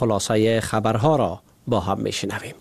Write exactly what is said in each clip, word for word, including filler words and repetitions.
خلاصه خبرها را با هم میشنویم.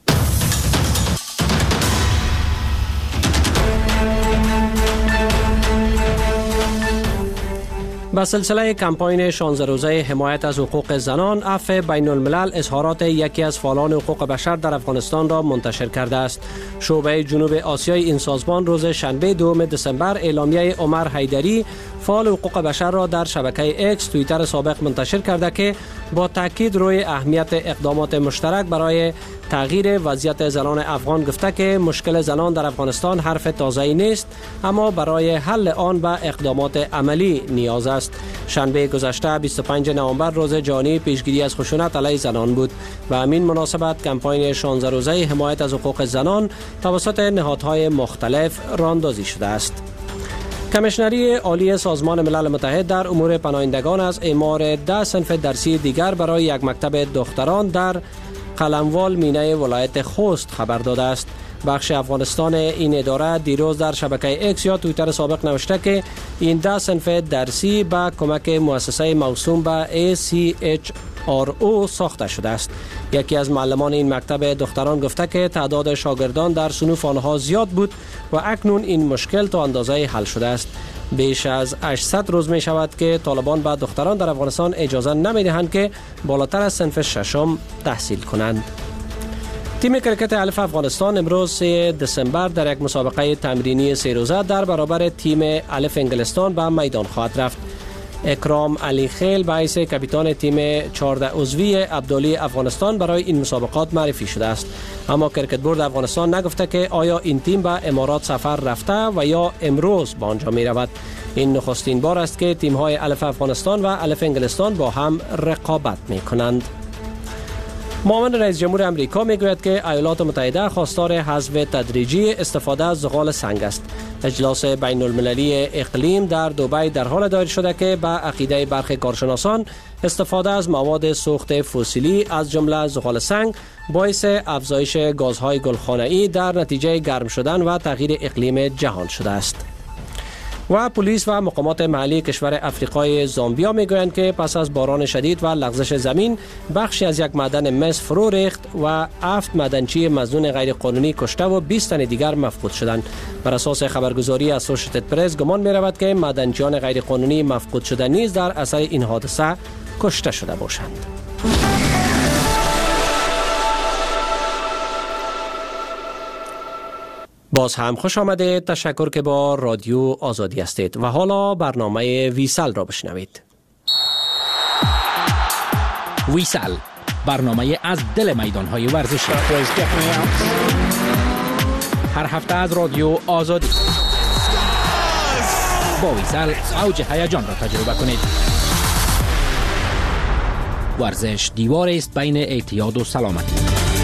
با سلسله کمپاین شانزده روزه حمایت از حقوق زنان، عفو بین الملل اظهارات یکی از فعالان حقوق بشر در افغانستان را منتشر کرده است. شعبه جنوب آسیای این سازمان روز شنبه دوم دسامبر اعلامیه عمر حیدری، فعال حقوق بشر را در شبکه اکس توییتر سابق منتشر کرده که با تاکید روی اهمیت اقدامات مشترک برای تغییر وضعیت زنان افغان گفته که مشکل زنان در افغانستان حرف تازه‌ای نیست، اما برای حل آن به اقدامات عملی نیاز است. شنبه گذشته بیست و پنجم نوامبر روز جهانی پیشگیری از خشونت علیه زنان بود و همین مناسبت کمپاین شانزده روزه حمایت از حقوق زنان توسط نهادهای مختلف راهاندازی شده است. کمیشنری عالی سازمان ملل متحد در امور پناهندگان از اعمار ده صنف درسی دیگر برای یک مکتب دختران در قلموال مینه ولایت خوست خبر داده است. بخش افغانستان این اداره دیروز در شبکه اکس یا توییتر سابق نوشته که این ده صنف درسی با کمک مؤسسه موسوم به ای سی اچ آر او ساخته شده است. یکی از معلمان این مکتب دختران گفته که تعداد شاگردان در صنوف آنها زیاد بود و اکنون این مشکل تا اندازه حل شده است. بیش از هشتصد روز می شود که طالبان به دختران در افغانستان اجازه نمی دهند که بالاتر از صنف ششم تحصیل کنند. تیم کرکت الف افغانستان امروز سوم دسامبر در یک مسابقه تمرینی سه روزه در برابر تیم الف انگلستان به میدان خواهد رفت. اکرام علی خیل به حیث کاپیتان تیم چهارده عضوی عبدالی افغانستان برای این مسابقات معرفی شده است، اما کرکت بورد افغانستان نگفته که آیا این تیم به امارات سفر رفته و یا امروز به آنجا می رود. این نخستین بار است که تیم های الف افغانستان و الف انگلستان با هم رقابت می کنند. معاون رئیس جمهور امریکا میگوید که ایالات متحده خواستار حذف تدریجی استفاده از زغال سنگ است. اجلاس بین المللی اقلیم در دبی در حال دایر شده که به عقیده برخی کارشناسان استفاده از مواد سوخت فسیلی از جمله زغال سنگ باعث افزایش گازهای گلخانه‌ای در نتیجه گرم شدن و تغییر اقلیم جهان شده است. و پلیس و مقامات محلی کشور افریقای زامبیا میگویند که پس از باران شدید و لغزش زمین بخشی از یک معدن مس فرو ریخت و هفت معدنچی مظنون غیر قانونی کشته و بیست تن دیگر مفقود شدند. بر اساس خبرگزاری اسوشیتد پرس گمان می رود که معدنچیان غیر قانونی مفقود شده نیز در اثر این حادثه کشته شده باشند. باز هم خوش آمده. تشکر که با رادیو آزادی هستید و حالا برنامه ویسل را بشنوید. ویسل، برنامه از دل میدان‌های ورزشی. هر هفته از رادیو آزادی. با ویسل اوج هیجان را تجربه کنید. ورزش دیوار است بین اعتیاد و سلامتی.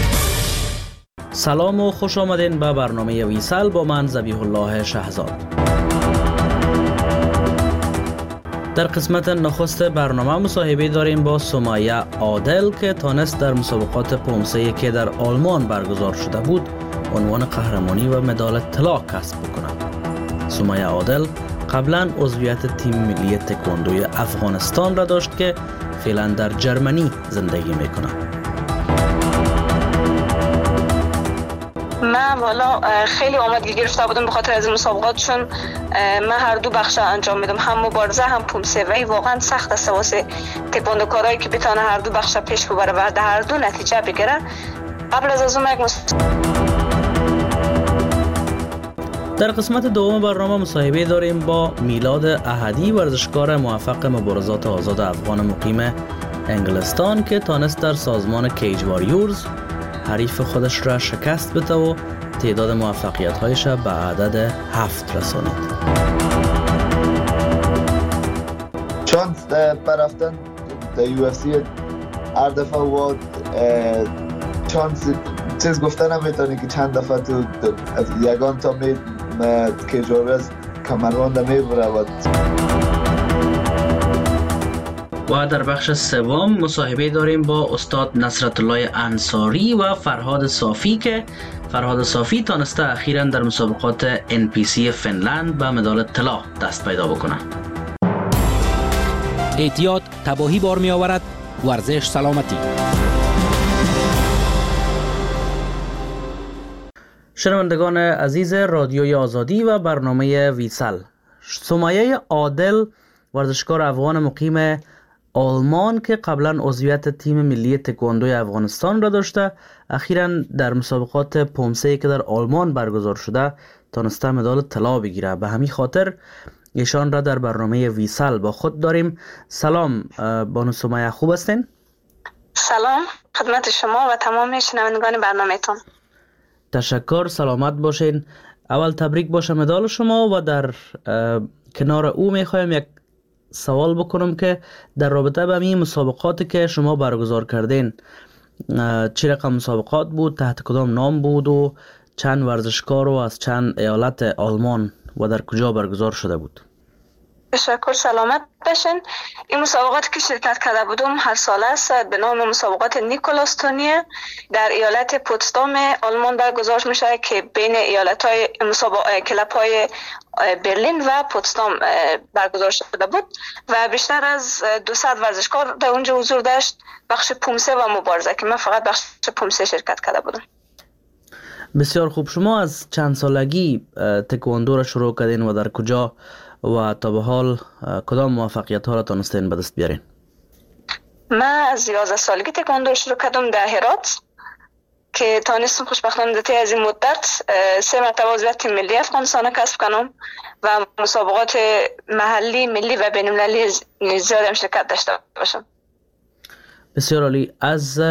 سلام و خوش آمدین به برنامه ویسل با من ذبیح الله شهزاد. در قسمت نخست برنامه مصاحبه داریم با سمیه عادل که تانست در مسابقات پومسه که در آلمان برگزار شده بود عنوان قهرمانی و مدال طلا کسب بکند. سمیه عادل قبلا عضویت تیم ملی تکواندوی افغانستان را داشت که فعلا در جرمنی زندگی میکند. من والا خیلی آمادگی گرفته بودم به خاطر از این مسابقات، چون من هر دو بخش انجام میدم، هم مبارزه هم پومسه، و واقعا سخت است واسه تکواندوکارایی که بتونه هر دو بخش پیش ببره و در هر دو نتیجه بگیره. قبل از از اون یک مس... در قسمت دوم برنامه مصاحبه داریم با میلاد احدی، ورزشکار موفق مبارزات آزاد افغان مقیم انگلستان که تانست در سازمان کیج واریورز حریف خودش را شکست بده و تعداد موفقیت‌هایش را به عدد هفت رساند. چانس برفتن در یو اف سی هر دفعه و چانس چیز گفتن نمیتونی که چند دفعه تو یگان تا می کیج واریورز کمربند میبره. و در بخش سوم مصاحبه داریم با استاد نصرت الله انصاری و فرهاد صافی که فرهاد صافی تانسته اخیراً در مسابقات ان پی سی فنلند به مدال طلا دست پیدا بکنه. اعتیاد تباهی بار می آورد ورزش سلامتی. شنوندگان عزیز رادیوی آزادی و برنامه ویسل، سمیه عادل ورزشکار افغان مقیم آلمان که قبلا عضویت تیم ملی تکواندوی افغانستان را داشته، اخیراً در مسابقات پومسه که در آلمان برگزار شده تانسته مدال طلا بگیره. به همین خاطر ایشان را در برنامه ویسل با خود داریم. سلام بانو سمیه، خوب هستین؟ سلام خدمت شما و تمام شنوندگان برنامه‌تون. تشکر، سلامت باشین. اول تبریک باشه مدال شما و در کنار او میخوایم یک سوال بکنم که در رابطه با این مسابقاتی که شما برگزار کردین، چه رقم مسابقات بود، تحت کدام نام بود و چند ورزشکار و از چند ایالت آلمان و در کجا برگزار شده بود؟ تشکر، سلامت باشین. این مسابقاتی که شرکت کرده بودم هر ساله است به نام مسابقات نیکولاس تونیه در ایالت پوتسدام آلمان برگزار میشه که بین ایالت‌های مسابقات کلب‌های برلین و پوتسدام برگزار شده بود و بیشتر از دویست ورزشکار در اونجا حضور داشت، بخش پومسه و مبارزه که من فقط بخش پومسه شرکت کرده بودم. بسیار خوب. شما از چند سالگی تکواندو را شروع کردین و در کجا و تا به حال کدام موفقیت ها را تانستین به دست بیارین؟ من از یازده سالگی تکواندو شروع کردم در هرات که تانستم خوشبختانه در از این مدت سه مرتبه عضویت تیم ملی افغانستان کسب کنم و مسابقات محلی، ملی و بین المللی زیاد هم شرکت داشته باشم. بسیار عالی. از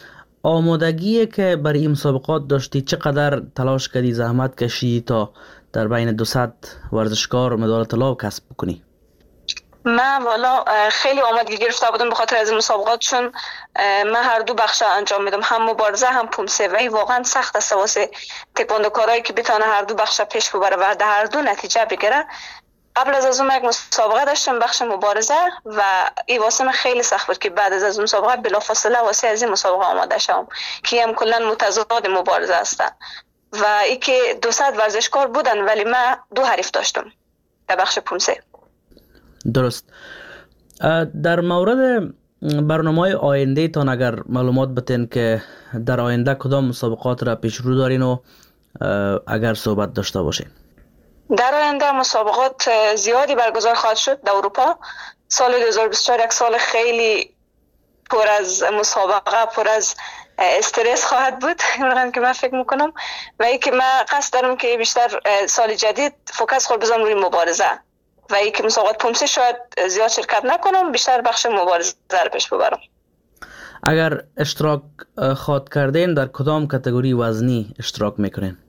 آمادگی که برای این مسابقات داشتی چقدر تلاش کردی، زحمت کشیدی تا در بین دویست ورزشکار مدال طلا کسب بکنی؟ من والا خیلی آمادگی گرفته بودم به خاطر از این مسابقات، چون من هر دو بخش انجام میدم، هم مبارزه هم پومسه و این واقعا سخت است واسه تکواندوکارایی که بتونه هر دو بخش پیش ببره و در هر دو نتیجه بگیره. قبل از از اون یک مسابقه داشتم بخش مبارزه و این واسه من خیلی سخت بود که بعد از از مسابقه بلافاصله واسه از این مسابقه آماده شدم که هم کلا متضاد مبارزه هستن و ای که دویست ورزشکار بودن ولی من دو حریف داشتم در بخش پومسه. درست. در مورد برنامه آینده تان اگر معلومات بتین که در آینده کدام مسابقات را پیش رو دارین و اگر صحبت داشته باشین؟ در آینده مسابقات زیادی برگزار خواهد شد در اروپا. سال دو هزار و بیست و چهار یک سال خیلی پر از مسابقه، پر از استرس خواهد بود اونم که من فکر میکنم و ای که من قصد دارم که بیشتر سال جدید فوکس خود بذارم روی مبارزه و ای که مسابقات پومسه شاید زیاد شرکت نکنم، بیشتر بخش مبارزه رو پیش ببرم. اگر اشتراک خواهد کردین در کدام کاتگوری وزنی اشتراک میکنین؟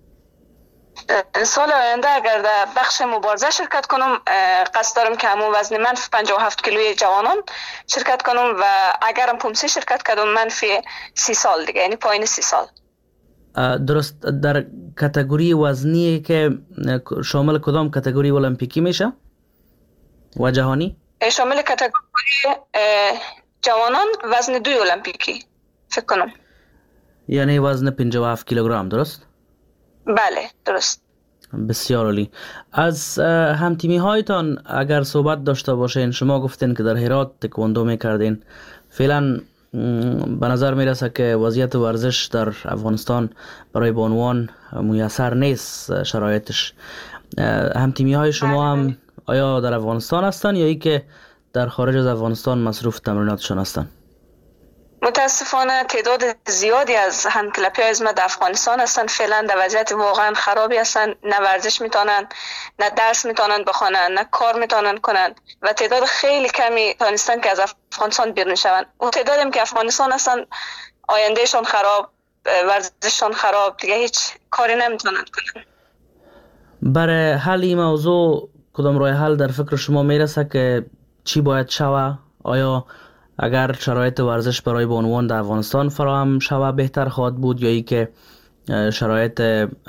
سال آینده اگر در بخش مبارزه شرکت کنم قصد دارم که همون وزن منفی پنجاه و هفت کیلوی جوانان شرکت کنم و اگرم پومسه شرکت کردم منفی سی سال دیگه، یعنی پایین سی سال. درست. در کاتگوری وزنی که شامل کدام کاتگوری المپیکی میشه و جهانی؟ شامل کاتگوری جوانان وزن دوی المپیکی فکر کنم، یعنی وزن پنجاه و هفت کیلوگرم. درست؟ بله درست. بسیار عالی. از همتیمی هایتان اگر صحبت داشته باشین، شما گفتین که در هرات تکواندو میکردین، فعلا به نظر میرسه که وضعیت ورزش در افغانستان برای بانوان میسر نیست شرایطش. همتیمی های شما هم آیا در افغانستان هستن یا ای که در خارج از افغانستان مصروف تمریناتشون هستن؟ متاسفانه تعداد زیادی از همکلپی از ما در افغانستان هستن، فعلا در وضعیت واقعا خرابی هستن، نه ورزش میتونن، نه درس میتونن بخونن، نه کار میتونن کنن و تعداد خیلی کمی تانستن که از افغانستان بیرون شون. اون تعدادی که افغانستان هستن آیندهشون خراب، ورزششون خراب، دیگه هیچ کاری نمیتونن کنن. برای حل این موضوع کدام راه حل در فکر شما میرسه که چی باید شوه؟ آیا اگر شرایط ورزش برای بانوان در افغانستان فراهم شوه بهتر خواهد بود یا ای که شرایط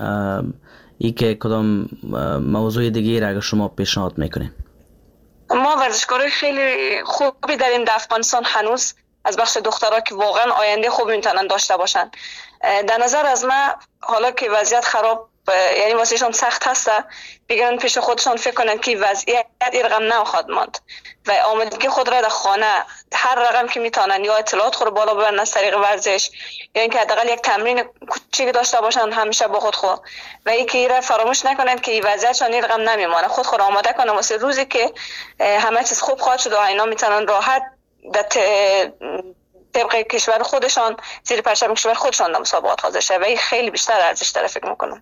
ای که کدام موضوع دیگه را اگر شما پیشنهاد میکنین؟ ما ورزشکارای خیلی خوبی داریم در افغانستان هنوز، از بخش دخترها که واقعا آینده خوب میتونن داشته باشن. در نظر از من حالا که وضعیت خراب یعنی واسهشون سخت هست بگیرن پیش خودشان فکر کنن که وضعیت این رقم نخواهد ماند و آمادگی خود را در خانه هر رقم که میتونن یا اطلاعات خود بالا ببرن از طریق ورزش یا اینکه حداقل یک تمرین کوچیک داشته باشن همیشه با خود خود و اینکه این را فراموش نکنن که این وضعیتشان این رقم نمیمونه. خود خود آماده کنن واسه روزی که همه چیز خوب خواهد شد و اینا میتونن راحت در طبق کشور خودشان زیر پرچم کشور خودشان در مسابقات حاضر شه و این خیلی بیشتر ارزش داره فکر میکنم.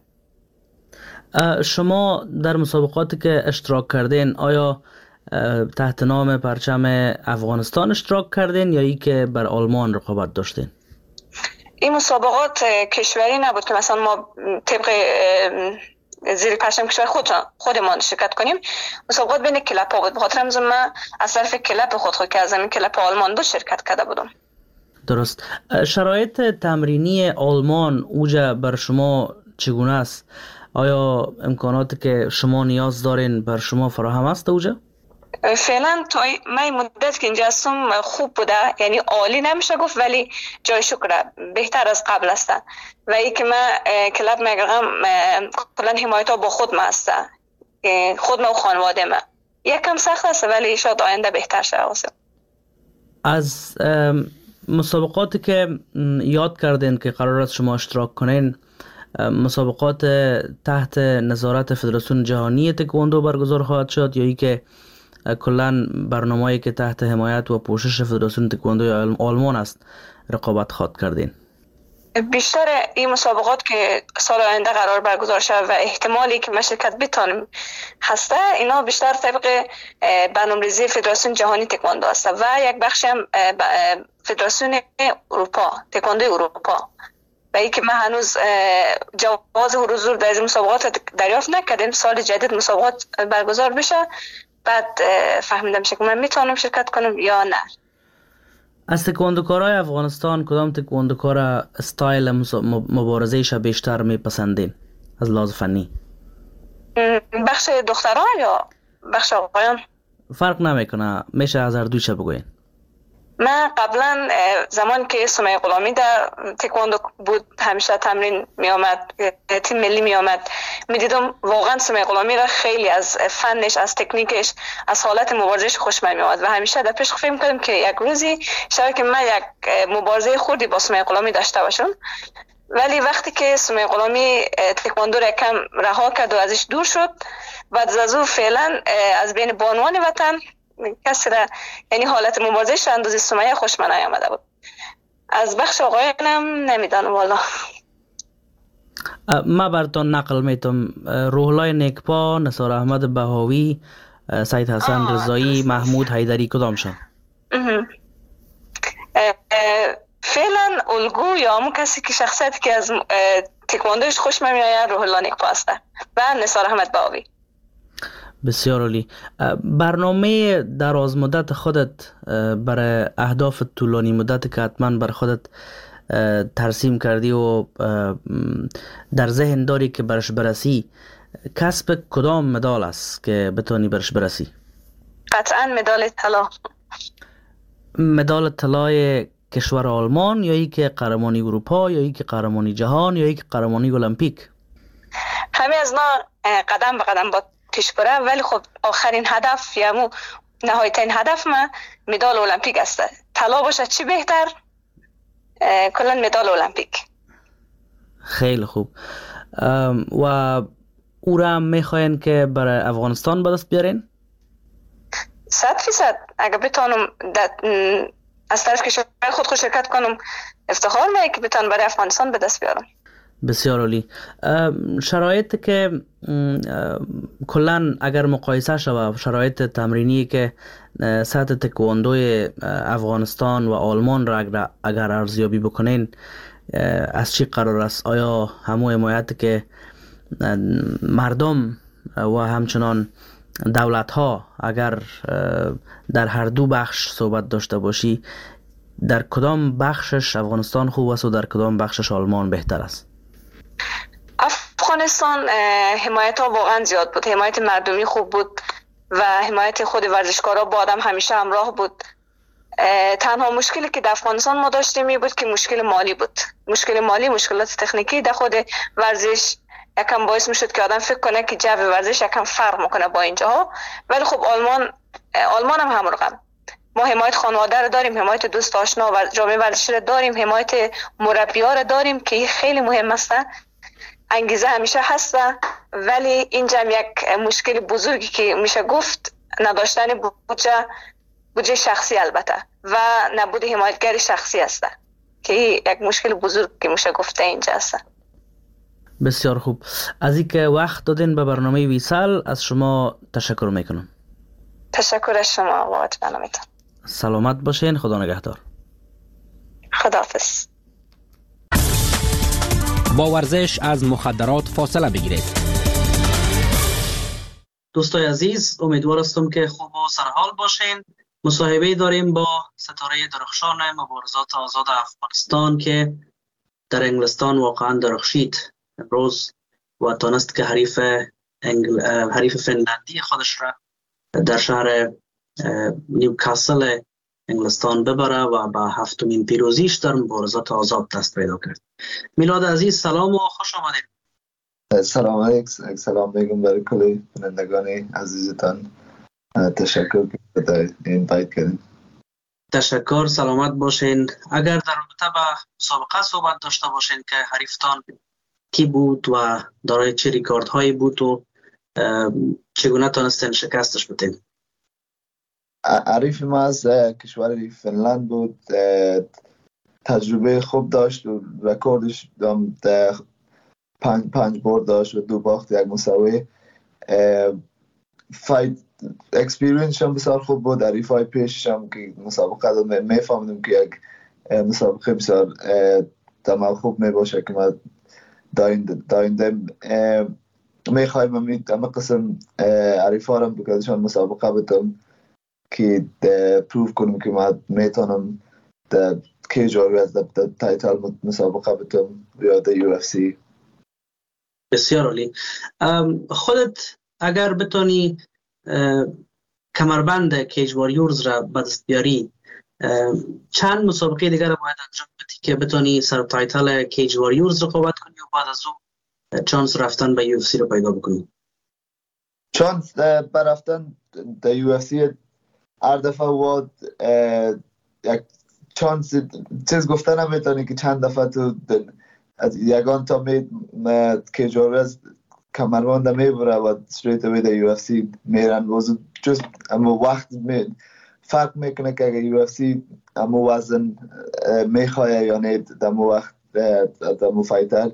شما در مسابقاتی که اشتراک کردین آیا تحت نام پرچم افغانستان اشتراک کردین یا ای که بر آلمان رقابت داشتین؟ این مسابقات کشوری نبود که مثلا ما طبق زیر پرچم کشور خود خودمان شرکت کنیم. مسابقات بین کلاب ها بود. بخاطر همون من از طرف کلاب خود خود که از همین کلاب آلمان بود شرکت کرده بودم. درست. شرایط تمرینی آلمان اوجا بر شما چگونه است؟ آیا امکاناتی که شما نیاز دارین بر شما فراهم است اوجا؟ فعلا تا من مدت که اینجا هستم خوب بوده، یعنی عالی نمیشه گفت ولی جای شکر بهتر از قبل است و ای که من کلاب میگم کلا حمایت ها با خود ما است، خود ما و خانواده ما یکم سخت است ولی شاید آینده بهتر شه. از مسابقاتی که یاد کردین که قرار است شما اشتراک کنین، مسابقات تحت نظارت فدراسیون جهانی تکواندو برگزار خواهد شد یا ای که کلن برنامه‌ای که تحت حمایت و پوشش فدراسیون تکواندو آلمان است رقابت خواهد کردین؟ بیشتر این مسابقات که سال آینده قرار برگزار شد و احتمالی که من شرکت بتونم هسته اینا بیشتر طبق برنامه‌ریزی فدراسیون جهانی تکواندو است و یک بخشی هم فدراسیون اروپا تکواندو اروپا و ای که من هنوز جواز حضور در این مسابقات دریافت نکردم. سال جدید مسابقات برگزار بشه بعد فهمیدم که من میتونم شرکت کنم یا نه. از تکواندوکارای افغانستان کدام تکواندوکار استایل مبارزه‌اش بیشتر میپسندین از لحاظ فنی؟ بخش دختران یا بخش آقایان؟ فرق نمیکنه، میشه از هر دویش بگوین. من قبلا زمان که سمیه غلامی در تکواندو بود همیشه تمرین می آمد، تیم ملی می آمد، می دیدم واقعا سمیه غلامی را خیلی از فنش، از تکنیکش، از حالت مبارزش خوش می آمد و همیشه در پیش فکر می‌کردم که یک روزی شاید که من یک مبارزه خوردی با سمیه غلامی داشته باشم. ولی وقتی که سمیه غلامی تکواندو را کم رها کرد و ازش دور شد بعد از او فعلا از بین بانوان وطن کسی را یعنی حالت مبارزش اندازه سمیه خوش من نیامده بود. از بخش آقایانم نمیدانم والا. ما براتون نقل میتم روحلای نیکپا، نثار احمد بهاوی، سید حسن رضایی، محمود حیدری کدام شد؟ فعلا الگو یا همون کسی که شخصیتی که از تکواندوش خوش من میآید روحلا نیکپا است و نثار احمد بهاوی. بسیار عالی. برنامه دراز مدت خودت برای اهداف طولانی مدت که حتما بر خودت ترسیم کردی و در ذهن داری که برش برسی، کسب کدام مدال است که بتونی برش برسی؟ قطعا مدال طلا. مدال طلای کشور آلمان یا ای که قهرمانی اروپا یا ای که قهرمانی جهان یا ای که قهرمانی المپیک؟ همه از ما قدم به قدم با پیش بره ولی خب آخرین هدف یا مو نهایترین هدف ما مدال المپیک است. طلا باشه چی بهتر؟ کلا مدال المپیک. خیلی خوب. و او را میخواین که برای افغانستان به دست بیارین؟ صد فیصد. اگه بتونم از طرف کشور خود خود شرکت کنم افتخار میه که بتونم برای افغانستان به دست بیارم. بسیار عالی. شرایط که کلن اگر مقایسه شود شرایط تمرینی که سطح تکواندوی افغانستان و آلمان را اگر ارزیابی بکنین از چی قرار است؟ آیا همون حمایت که مردم و همچنان دولت ها اگر در هر دو بخش صحبت داشته باشی در کدام بخشش افغانستان خوب است و در کدام بخشش آلمان بهتر است؟ افغانستان حمایت ها واقعا زیاد بود، حمایت مردمی خوب بود و حمایت خود ورزشکارا با آدم همیشه همراه بود. تنها مشکلی که در افغانستان ما داشتیم می بود که مشکل مالی بود، مشکل مالی، مشکلات تکنیکی در خود ورزش یکم باعث میشد که آدم فکر کنه که جو ورزش یکم فرق میکنه با اینجاها. ولی خب آلمان آلمان هم همون رقم. ما حمایت خانواده رو داریم، حمایت دوست آشنا و جامعه ورزشی رو داریم، حمایت مربی‌ها رو داریم که این خیلی مهم است. انگیزه همیشه هست، ولی اینجا یک مشکل بزرگی که میشه گفت نداشتن بودجه بودجه شخصی البته و نبود حمایتگر شخصی است که یک مشکل بزرگ که میشه گفته اینجا است. بسیار خوب. از اینکه وقت دادین به برنامه ویسال از شما تشکر میکنم. تشکر از شما بابت برنامه‌تان. سلامت باشین. خدا نگهدار. خداحافظ. با ورزش از مخدرات فاصله بگیرید. دوستای عزیز، امیدوار هستم که خوب و سرحال باشین. مصاحبه داریم با ستاره درخشان مبارزات آزاد افغانستان که در انگلستان واقعا درخشید امروز و تانست که حریف انگل... حریف فنلندی خودش را در شهر نیوکاسل انگلستان ببره و با هفتمین پیروزیش در مبارزات آزاد دست پیدا کرد. میلاد عزیز سلام و خوش آمدید. سلام علیکم. سلام میگم برای کلی بینندگان عزیزتان. تشکر که این باید کردیم. تشکر. سلامت باشین. اگر در رابطه با مسابقه صحبت داشته باشین که حریفتان کی بود و دارای چه ریکارد هایی بود و چگونه تانستین شکستش بدین؟ حریف ما از کشور فنلند بود. تجربه خوب داشت و رکوردش پنج پنج برد داشت و دو باخت یک مساوی. فایت اکسپیرینس هم بسیار خوب بود. حریف های پیشش هم که مسابقه داد میفهمیدم که یک مسابقه بسیار تمام خوب میباشه که ما داینده میخوایم همه قسم حریف ها هم بکردشان مسابقه بدم که پروف کنم که ما میتونم در کیج آرز در تایتل مسابقه بدم یا در یو اف سی. بسیار عالی. خودت اگر بتونی کمربند کیج واریورز را به دست بیاری، چند مسابقه دیگر را باید انجام بدی که بتونی سر تایتل کیج واریورز رقابت کنی و بعد از او چانس رفتن به یو اف سی رو پیدا بکنی؟ چانس به رفتن در یو اف سی هر دفعه واد یک چانس چیز گفتن نمیتونی که چند دفعه تو یگان تا می کیج واریورز کمربند میبره و استریت اوی در یو اف سی میرن وزن جز اما وقت می فرق میکنه که اگر یو اف سی اما وزن میخواه یا نه در مو وقت در مو فایتر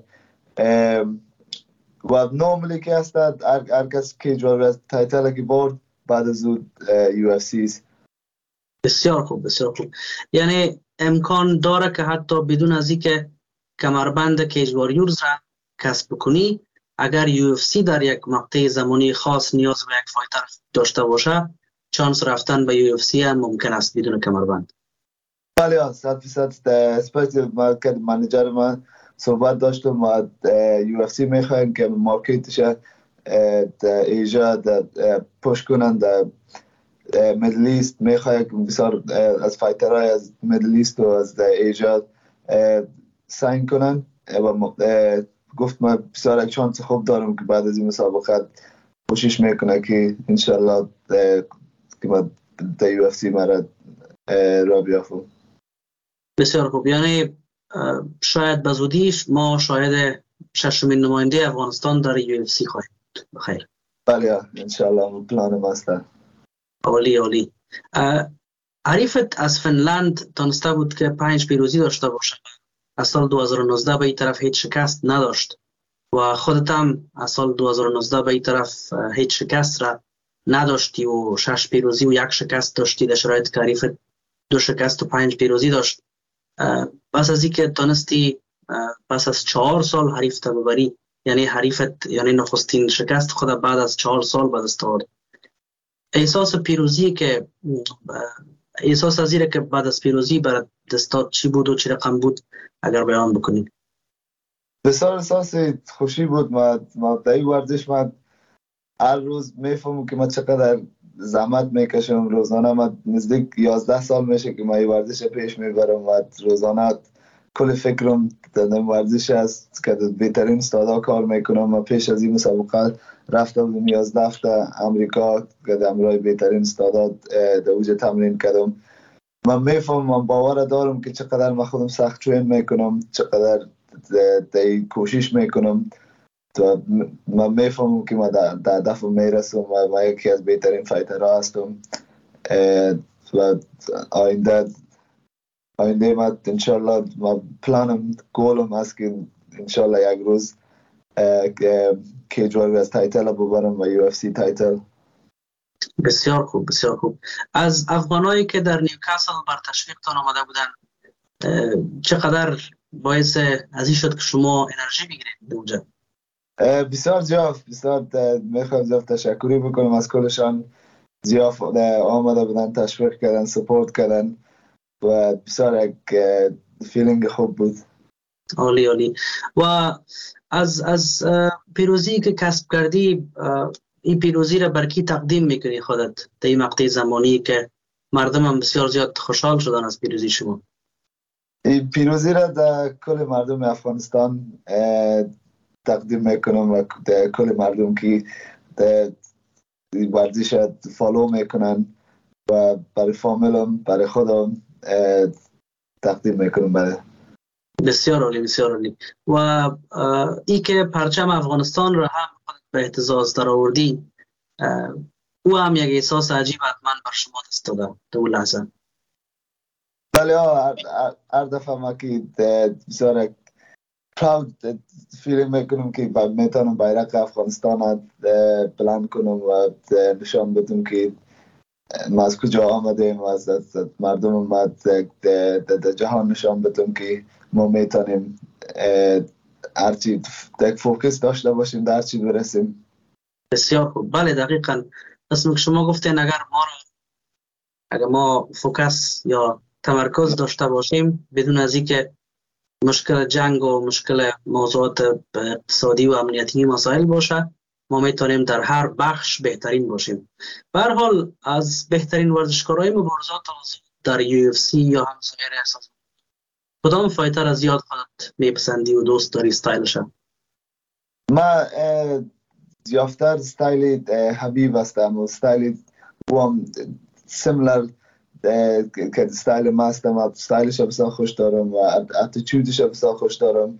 و نورملی که هست هر کس کیج واریورز تایتل که برد بعد از اون یو اف سی است. بسیار خوب بسیار خوب. یعنی امکان داره که حتی بدون از اینکه کمربند کیج واریورز را کسب کنی، اگر یو اف سی در یک مقطع زمانی خاص نیاز به یک فایتر داشته باشه، چانس رفتن به یو اف سی هم ممکن است بدون کمربند. بله صد فیصد. اسپیشلی ما که منیجر من صحبت داشتم و یو اف سی میخوایم که مارکتش ایجا پوش کنن در میدل ایست. میخوایم که بسیار از فایترهای از میدل ایست و از ایجا ساین کنن و گفت ما بسیار یک چانس خوب دارم که بعد از این مسابقه کوشش میکنه که انشالله که ما در یو اف سی مرا را بیافم. بسیار خوب. یعنی شاید به زودیش ما شاید ششمین نماینده افغانستان در یو اف سی خواهیم بود. بخیر. بله انشالله پلان ما است. عالی عالی. حریفت از فنلند تانسته بود که پنج پیروزی داشته باشه. از سال دو هزار و نوزده به این طرف هیچ شکست نداشت و خودت هم از سال دو هزار و نوزده به این طرف هیچ شکست را نداشتی و شش پیروزی و یک شکست داشتی در شرایط که حریفت دو شکست و پنج پیروزی داشت. پس از اینکه تانستی پس از چهار سال حریف تا ببری، یعنی حریفت یعنی نخستین شکست خود بعد از چهار سال به دست آورد، احساس پیروزی که احساس از اینه که بعد از پیروزی برای دستات چی بود و چی رقم بود اگر بیان بکنید؟ بسیار احساس خوشی بود. ما ما در این ورزش من هر روز میفهمم که ما چقدر زحمت میکشم. روزانه ما نزدیک یازده سال میشه که ما این ورزش پیش میبرم و روزانه کل فکرم در ورزش است که بهترین استادا کار میکنم. و پیش از این مسابقه رفته بودم یازده هفته امریکا که در امرای بهترین استادا در اوج تمرین کردم. من میفهمم، من باور دارم که چقدر من خودم سخت ترین میکنم، چقدر دی کوشش میکنم. تو من میفهمم که من در هدف میرسم و من یکی از بهترین فایترها هستم. و آینده آینده من انشالله من پلانم گولم هست که انشالله یک روز کیج واریر تایتل ببرم و یو اف سی تایتل. بسیار خوب، بسیار خوب. از افغانایی که در نیوکاسل بر تشویقتان آمده بودن چقدر باعث ازی شد که شما انرژی بگیرید اونجا؟ بسیار زیاد، بسیار میخوام زیاد تشکری بکنم از کلشان. زیاد آمده بودن، تشویق کردن، سپورت کردن و بسیار یک فیلینگ خوب بود. عالی عالی. و از از پیروزی که کسب کردی، این پیروزی را بر کی تقدیم میکنی خودت در این مقطع زمانی که مردم هم بسیار زیاد خوشحال شدن از پیروزی شما؟ این پیروزی را در کل مردم افغانستان تقدیم میکنم و در کل مردم که در ورزش فالو میکنن و برای فامیلم، برای خودم تقدیم میکنم. برای بسیار عالی، بسیار عالی. و ای که پرچم افغانستان را هم به اهتزاز در آوردی، او هم یک احساس عجیب حتما بر شما دست داده در اون لحظه. بله ها، هر دفعه ما که بسیار پراود فیلینگ میکنم که میتونم بیرق افغانستان بلند کنم و نشان بدم که ما از کجا آمدیم و از مردم ما در جهان نشان بدم که ما میتونیم هرچی یک فوکس داشته باشیم در هرچی برسیم. بسیار خوب. بله دقیقاً اسم که شما گفتین اگر ما را اگر ما فوکس یا تمرکز داشته باشیم بدون از اینکه مشکل جنگ و مشکل موضوعات اقتصادی و امنیتی مسائل باشه، ما میتونیم در هر بخش بهترین باشیم. به هر حال از بهترین ورزشکارای مبارزات در یو اف سی یا هم سایر اساس کدام فایتر از زیاد خودت میپسندی و دوست داری استایلش؟ ما زیافتر استایل حبیب هستم و استایل او هم سیملر که استایل ما هستم. استایلش بسیار خوش دارم و اتیتودش بسیار خوش دارم.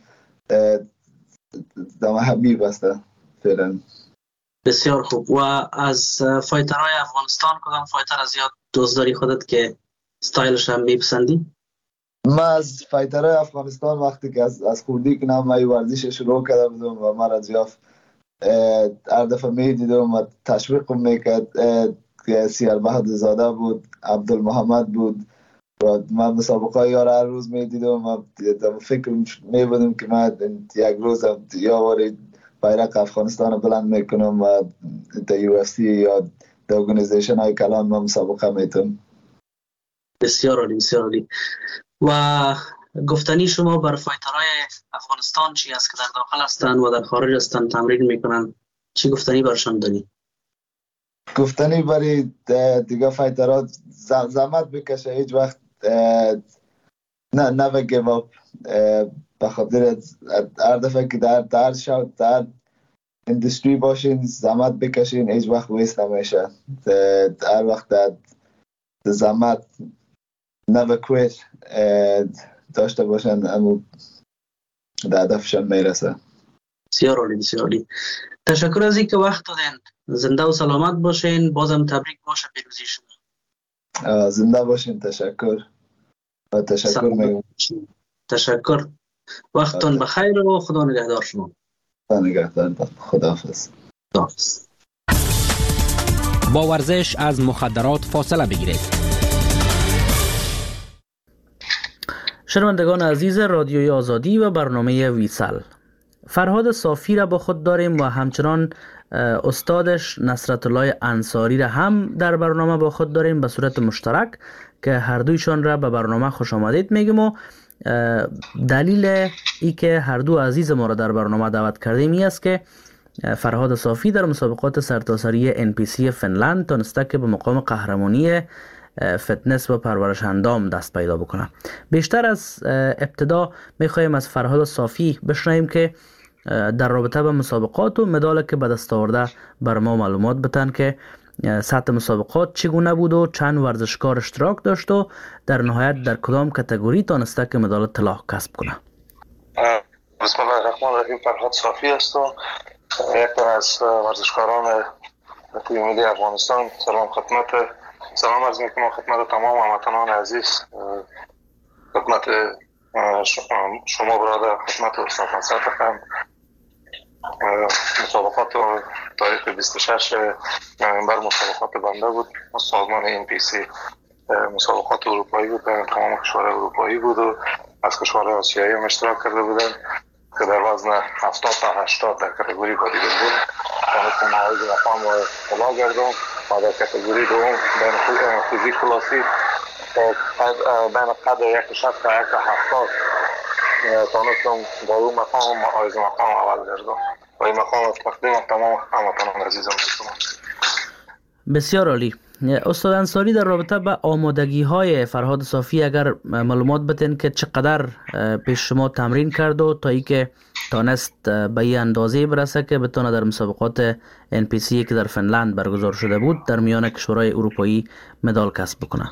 دم حبیب هستم فعلا. بسیار خوب. و از فایترهای افغانستان کدام فایتر از زیاد دوست داری خودت که استایلش هم میپسندی؟ ما از فایترهای افغانستان وقتی که از از خوردی که نام مای ورزش شروع کرده بودم و ما را زیاف هر دفعه میدیدم و تشویقم میکرد. سیار بهادر زاده بود، عبدالمحمد بود و من مسابقه یار هر روز میدیدم و فکر میبودم که من یک روز یا واری بیرق افغانستان بلند میکنم و در یو اف سی یا در ارگانیزیشن های کلان ما مسابقه میتونم. بسیار عالی، بسیار عالی. و گفتنی شما بر فایترهای افغانستان چی است که در داخل هستند و در خارج هستند تمرین میکنن؟ چی گفتنی برشان داری؟ گفتنی برای دیگه فایترها زحمت بکشه، هیچ وقت نه نه گیو اپ. به خاطر هر دفعه که در در شو در اندستری باشین زحمت بکشین، هیچ وقت ویست نمیشه. هر وقت در زحمت never quit داشته باشن اما در هدفشان میرسه. بسیار عالی، بسیار عالی. تشکر از اینکه وقت دادین. زنده و سلامت باشین. بازم تبریک باشه پیروزی شما. زنده باشین. تشکر و تشکر میگم. تشکر. وقتتون بخیر و خدا نگهدار شما. خدا نگهدار. خداحافظ. خداحافظ. با ورزش از مخدرات فاصله بگیرید. شنوندگان عزیز رادیوی آزادی و برنامه ویسل، فرهاد صافی را با خود داریم و همچنان استادش نصرت الله انصاری را هم در برنامه با خود داریم به صورت مشترک که هر دویشان را به برنامه خوش آمدید میگیم. و دلیل ای که هر دو عزیز ما را در برنامه دعوت کردیم این است که فرهاد صافی در مسابقات سرتاسری ان پی سی فنلند تونسته که به مقام قهرمانی فتنس و پرورش اندام دست پیدا بکنه. بیشتر از ابتدا میخوایم از فرهاد صافی بشنویم که در رابطه به مسابقات و مدال که به دست آورده بر ما معلومات بتن که سطح مسابقات چگونه بود و چند ورزشکار اشتراک داشت و در نهایت در کدام کاتگوری تانسته که مدال طلا کسب کنه. بسم الله الرحمن الرحیم. فرهاد صافی هستم، یک از ورزشکاران تیم ملی افغانستان. سلام خدمت سلام عرض میکنم خدمت تمام هموطنان عزیز، خدمت شما برادر، خدمت استاد منصور فخم. مسابقات تاریخ بیست و شش نوامبر مسابقات بنده بود، سازمان ان پی سی. مسابقات اروپایی بود، تمام کشورهای اروپایی بود و از کشورهای آسیایی هم اشتراک کرده بودن که در وزن هفتاد تا هشتاد در کاتگوری بادی بیلدینگ تونستم معاید مقام طلا گردم و در کاتگوری دوم بین فیزیک کلاسی بین قد یک شصت تا یک هفتاد تونستم با اون مقام معاید مقام اول گردم و این مقام تقدیم تمام هموطنان عزیزم میکنم. بسیار عالی. استاد انصاری، در رابطه با آمادگی های فرهاد صافی اگر معلومات بتین که چقدر پیش شما تمرین کرد و تا ای که تانست به این اندازه برسه که بتونه در مسابقات ان پی سی که در فنلند برگزار شده بود در میان کشورهای اروپایی مدال کسب بکنه؟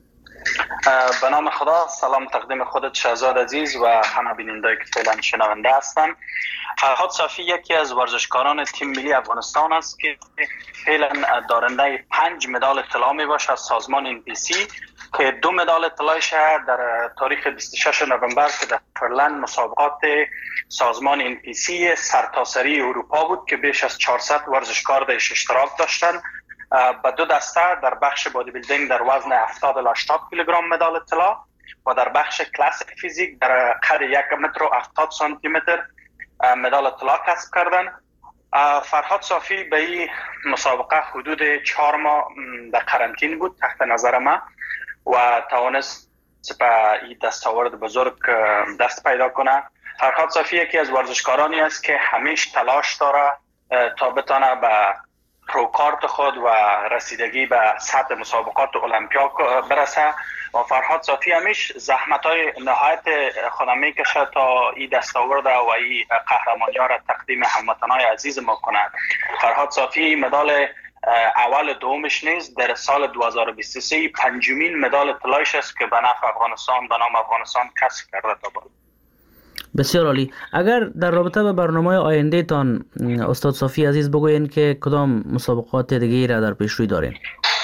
به نام خدا، سلام تقدیم خودت شهزاد عزیز و همه بیننده که فعلا شنونده هستن. فرهاد صافی یکی از ورزشکاران تیم ملی افغانستان است که فعلا دارنده پنج مدال طلا می باشه از سازمان ان پی سی که دو مدال طلایش در تاریخ بیست و شش نوامبر که در فرلند مسابقات سازمان ان پی سی سرتاسری اروپا بود که بیش از چهارصد ورزشکار درش اشتراک داشتند. با دو دسته در بخش بادی بیلدینگ در وزن هفتاد الی هشتاد کیلوگرم مدال طلا و در بخش کلاسیک فیزیک در قد یک متر و هفتاد سانتی متر مدال طلا کسب کردن. فرهاد صافی به این مسابقه حدود چهار ماه در قرنطین بود تحت نظر ما و توانست به این دستاورد بزرگ دست پیدا کنه. فرهاد صافی یکی از ورزشکارانی است که همیشه تلاش داره تا بتونه به پروکارت خود و رسیدگی به سطح مسابقات المپیا برسه و فرهاد صافی همیشه زحمت‌های نهایت خود میکشه تا این دستاورد و این قهرمانی‌ها را تقدیم هموطنان عزیز ما کنند. فرهاد صافی مدال اول دومش نیز در سال دو هزار و بیست و سه پنجمین مدال طلایش است که به نفع افغانستان به نام افغانستان کسب کرده تا بود. بسیار عالی. اگر در رابطه به برنامه آینده تان استاد صافی عزیز بگوین که کدام مسابقات دیگه را در پیش روی دارین؟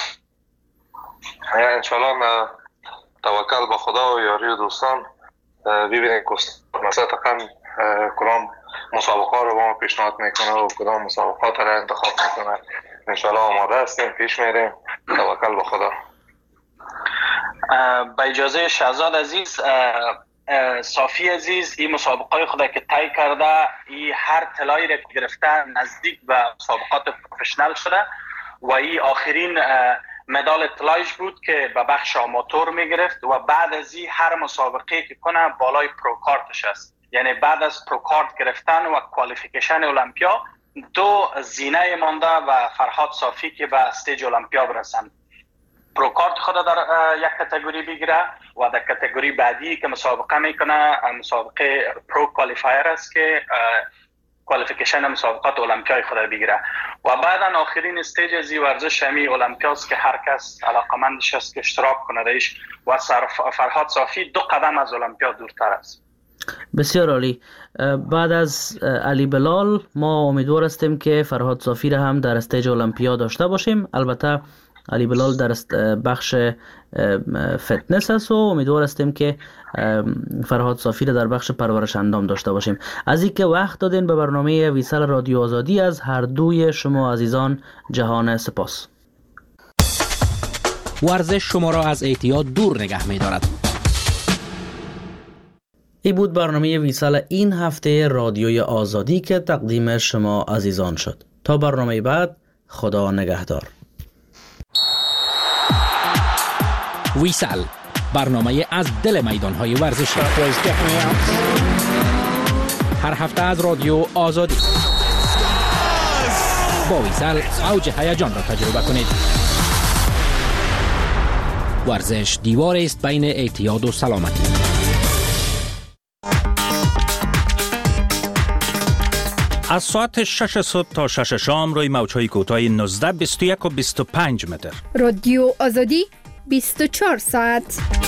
انشالله توکل به خدا و یاری و دوستان ببینیم که مثلا تقریبا کدام مسابقات رو با ما پیشنهاد میکنه و کدام مسابقات را انتخاب میکنه. انشالله آماده هستیم، پیش میریم. توکل به خدا. با اجازه شهزاد عزیز، صافی عزیز این مسابقات خود که طی کرده، این هر طلایی را گرفته نزدیک به مسابقات پروفشنال شده و این آخرین مدال طلایش بود که به بخش آماتور میگرفت و بعد از این هر مسابقه که کنه بالای پروکارتش است. یعنی بعد از پروکارت گرفتن و کوالیفیکیشن المپیا دو زینه مانده و فرهاد صافی که به استیج المپیا برسند. پروکارت خود در یک کاتگوری بگیره و در کاتگوری بعدی که مسابقه میکنه مسابقه پرو کوالیفایر است که کوالیفیکیشن مسابقات المپیای خود بگیره و بعدا آخرین استیج از این ورزش همی المپیاست که هر کس علاقمندش است که اشتراک کنه درش و فرهاد صافی دو قدم از المپیا دورتر است. بسیار عالی. بعد از علی بلال ما امیدوار هستیم که فرهاد صافی را هم در استیج المپیا داشته باشیم. البته علی بلال در بخش فتنس است و امیدوار هستیم که فرهاد صافی را در بخش پرورش اندام داشته باشیم. از اینکه وقت دادین به برنامه ویسال رادیو آزادی، از هر دوی شما عزیزان جهان سپاس. ورزش شما را از اعتیاد دور نگه می دارد. این بود برنامه ویسال این هفته رادیوی آزادی که تقدیم شما عزیزان شد. تا برنامه بعد، خدا نگهدار. ویسال، برنامه از دل میدان‌های ورزشی. هر هفته از رادیو آزادی. با ویسال اوج هیجان را تجربه کنید. ورزش دیواری است بین اعتیاد و سلامتی. از ساعت شش صبح تا شش شام روی موج‌های کوتاه نوزده، بیست و یک و بیست و پنج متر. رادیو آزادی بیست و چهار ساعت.